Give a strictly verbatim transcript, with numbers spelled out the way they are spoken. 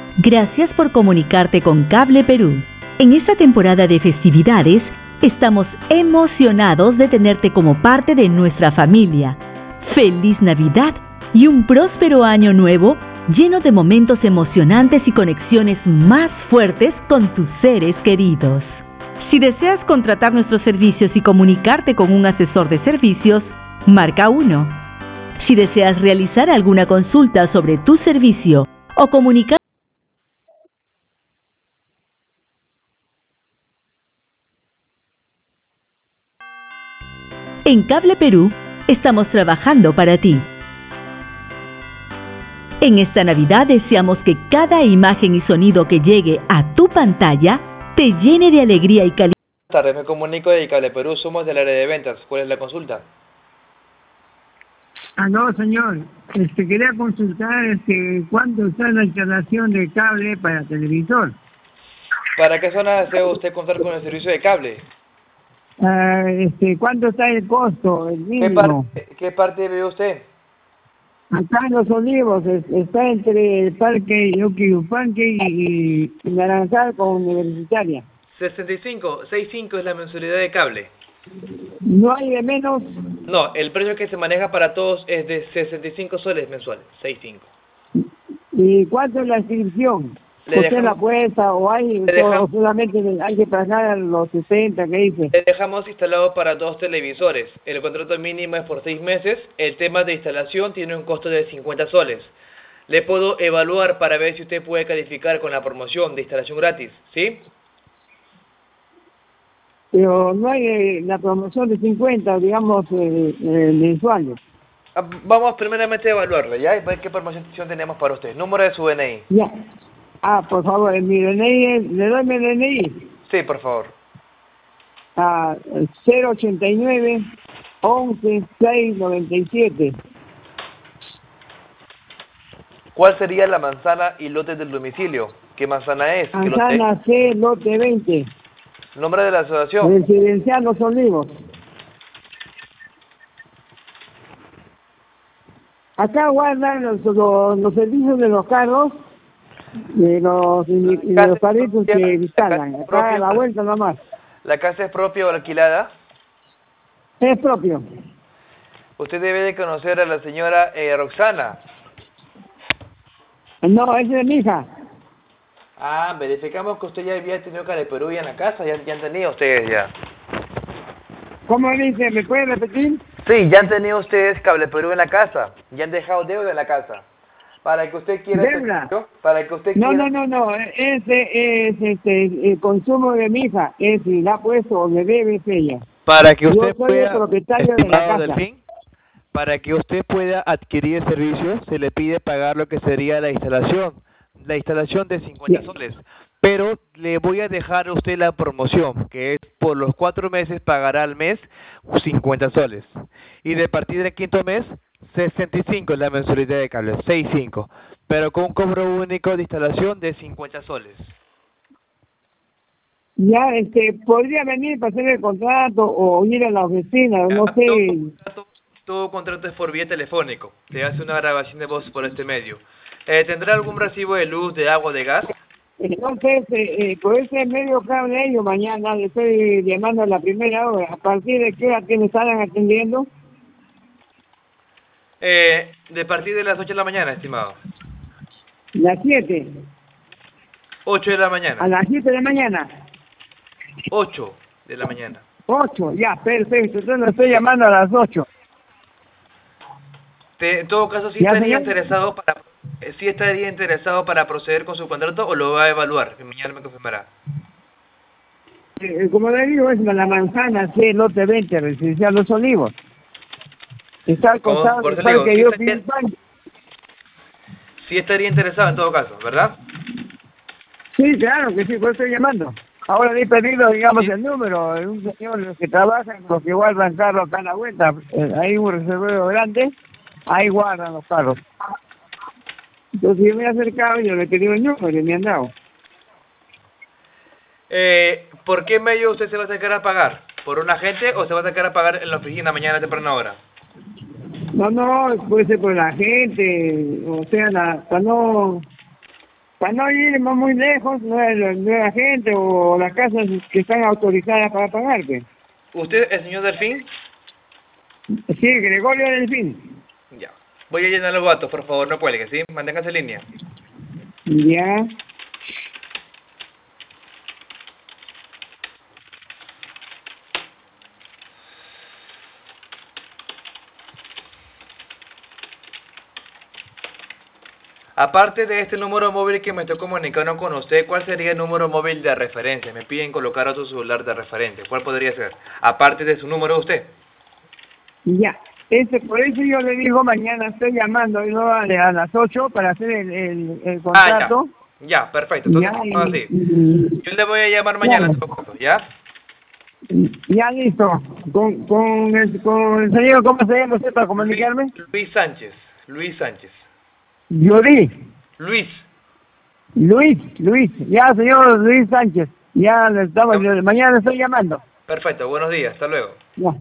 Gracias por comunicarte con Cable Perú. En esta temporada de festividades, estamos emocionados de tenerte como parte de nuestra familia. ¡Feliz Navidad y un próspero año nuevo lleno de momentos emocionantes y conexiones más fuertes con tus seres queridos! Si deseas contratar nuestros servicios y comunicarte con un asesor de servicios, marca uno. Si deseas realizar alguna consulta sobre tu servicio o comunicar en Cable Perú, estamos trabajando para ti. En esta Navidad deseamos que cada imagen y sonido que llegue a tu pantalla te llene de alegría y calidad. Buenas tardes, me comunico de Cable Perú, somos del área de ventas. ¿Cuál es la consulta? Ah, no, señor. Este, quería consultar este, cuánto está la instalación de cable para televisor. ¿Para qué zona desea usted contar con el servicio de cable? Ah, este, ¿cuánto está el costo, el ¿Qué mínimo? parte, qué parte vive usted? Acá en Los Olivos, es- está entre el Parque Yoquiyupanque y, y Naranjal con Universitaria. sesenta y cinco, sesenta y cinco es la mensualidad de cable. ¿No hay de menos? No, el precio que se maneja para todos es de sesenta y cinco soles mensuales, sesenta y cinco. ¿Y cuánto es la inscripción? Le ¿Usted dejamos- la puesta o hay le dejamos- o solamente hay que pagar los sesenta que dice? Le dejamos instalado para dos televisores. El contrato mínimo es por seis meses. El tema de instalación tiene un costo de cincuenta soles. Le puedo evaluar para ver si usted puede calificar con la promoción de instalación gratis, ¿sí? Pero no hay eh, la promoción de cincuenta, digamos, eh, eh, mensuales. Ah, Vamos primeramente a evaluarle, ¿ya? Y ver qué promoción tenemos para usted. Número de su D N I. Ya. Ah, por favor, mi D N I es, ¿le doy mi D N I? Sí, por favor. Ah, cero ochenta y nueve, once, seis, noventa y siete. ¿Cuál sería la manzana y lote del domicilio? ¿Qué manzana es? ¿Qué lote? Manzana C, lote veinte. ¿Nombre de la asociación? Residencial Los Olivos. Acá guardan los, los, los servicios de los carros, de los, y de los carritos que instalan. Acá a la vuelta nomás. ¿La casa es propia o alquilada? Es propio. Usted debe de conocer a la señora eh, Roxana. No, esa es mi hija. Ah, verificamos que usted ya había tenido Cable Perú ya en la casa, ya, ya han tenido ustedes ya. ¿Cómo dice? ¿Me puede repetir? Sí, ya han tenido ustedes Cable Perú en la casa, ya han dejado deuda en la casa. Para que usted quiera... ¿Deuda? ¿no? Para que usted No, quiera... no, no, no, ese es este, el consumo de mi hija, es si la ha puesto o le debe es ella. Para que Yo usted soy el pueda, propietario de la estimado casa. Delfín, para que usted pueda adquirir el servicio, se le pide pagar lo que sería la instalación, la instalación de cincuenta Sí. soles. Pero le voy a dejar a usted la promoción, que es por los cuatro meses pagará al mes cincuenta soles. Y de partir del quinto mes, sesenta y cinco es la mensualidad de cable, sesenta y cinco. Pero con un cobro único de instalación de cincuenta soles. Ya, este, podría venir para hacer el contrato o ir a la oficina, no Ya, sé. Todo contrato, todo contrato es por vía telefónico. Se hace una grabación de voz por este medio. Eh, ¿Tendrá algún recibo de luz, de agua, de gas? Entonces, eh, eh, por ese medio que hable ellos, mañana le estoy llamando a la primera hora. ¿A partir de qué hora que me estarán atendiendo? Eh, de partir de las ocho de la mañana, estimado. Las siete. ocho de la A mañana. las siete de la mañana. ocho de la mañana. Ocho, ya, perfecto. Entonces lo estoy llamando a las ocho. Te- en todo caso, ¿sí ¿Ya, estaría señor? interesado para eh, sí estaría interesado para proceder con su contrato o lo va a evaluar? Que mañana me confirmará. Eh, como le digo, es la manzana C, lote veinte, residencial Los Olivos. Está al Como, costado por del eso le digo, parque sí yo estaría, Pan. sí estaría interesado en todo caso, ¿verdad? Sí, claro que sí, por eso estoy llamando. Ahora le he pedido, digamos, Sí. el número de un señor que trabaja, los que guardan carros acá en la vuelta. Eh, hay un reservorio grande, ahí guardan los carros. Entonces yo me he acercado y yo le he pedido el número y me han dado. Eh, ¿Por qué medio usted se va a sacar a pagar? ¿Por un agente o se va a sacar a pagar en la oficina mañana a temprana hora? No, no, puede ser por la gente, o sea, la, para no para no irnos muy lejos, no es la, no es la gente o las casas que están autorizadas para pagar, pues. ¿Usted, el señor Delfín? Sí, Gregorio Delfín. Ya. Voy a llenar los datos, por favor, no cuelgue, ¿sí? Manténgase en línea. Ya. Aparte de este número móvil que me estoy comunicando con usted, ¿cuál sería el número móvil de referencia? Me piden colocar otro celular de referencia. ¿Cuál podría ser? Aparte de su número de usted. Ya. Este, por eso yo le digo, mañana estoy llamando ¿no? a, a las ocho para hacer el, el, el contrato. Ah, ya. Ya, perfecto. Entonces, Ya, vamos y, así. y, Yo le voy a llamar mañana, ya, en todo caso, ¿ya? ya listo. Con, con, el, con el señor, ¿cómo se llama usted para comunicarme? Luis, Luis Sánchez. Luis Sánchez. Yuri. Luis. Luis, Luis. Ya, señor Luis Sánchez. Ya le estamos, mañana le estoy llamando. Perfecto, buenos días. Hasta luego. Ya.